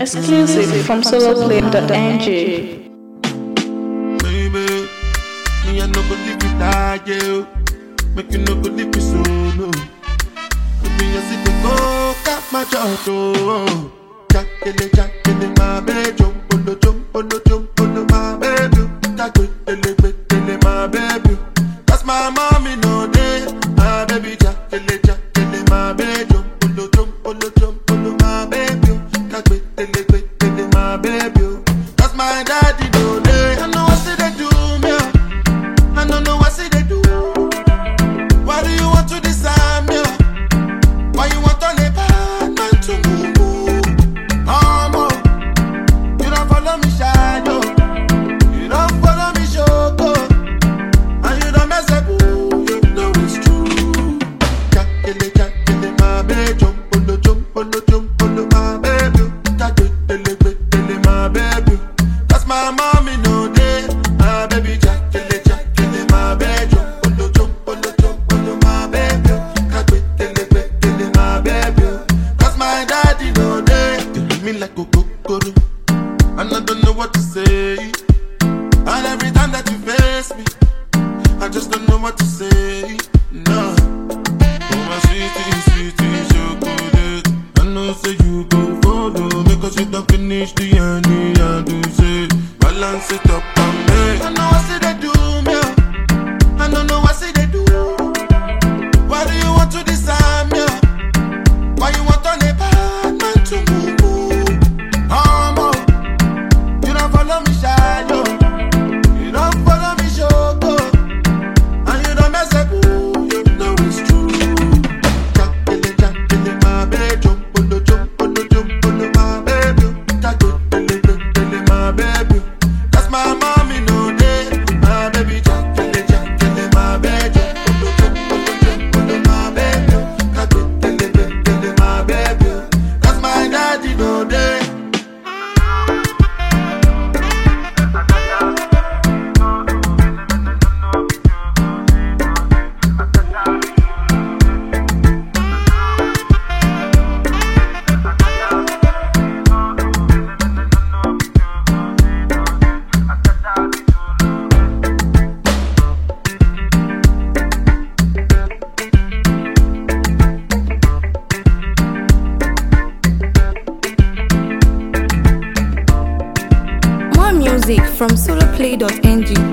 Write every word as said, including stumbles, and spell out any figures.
Exclusive from solo play dot n g. Baby, me I no go leave you like you. Make you no go leave me solo. Me I see the go cut my job. Jackele, jackele, my baby, jump on the jump on the jump on the my baby. Jackele, jackele, my baby. Cause my mommy no day, my baby. Jackele, jackele, my baby, jump on the jump on the jump on the my baby. Jackele, jackele, my baby. Cause my daddy no day. I know what see they do me. I don't know what see they do. Why do you want to decide me? Why you want to live bad man to move? Mama, you don't follow me shy, yo. You don't follow me shoko. And you don't mess up, you know it's true. Jackele, jackele, my baby. Jump on the jump on the jump on the my baby. Jackele, jackele, my baby. That's my mommy no day. My baby, jackele, jackele, my baby. Jump on the jump on the jump on the my baby. Jackele, jackele, my baby. That's my daddy no day. You leave me like a kokoro, and I don't know what to say. And every time that you face me, I just don't know what to say. No. Oh my sweetie, sweetie, chocolate. I know say you go follow me, cause you don't finish the honey and do say balance it up and me. I know what say they do me. I don't know what say they do. Why do you want to decide me? Why you want to live bad man to move? Mama, you don't follow me shy, yo. You don't follow me shoko. And you don't mess up, you know it's true. Jackele, jackele, my baby. Jump on the jump on the jump on the my baby. Jackele, jackele, my baby. That's my mommy no day. My baby, jackele, jackele, my baby. Jump on the jump on the jump on the my baby. Jackele, jackele, my baby. That's my daddy no day. More music from solo play dot n g.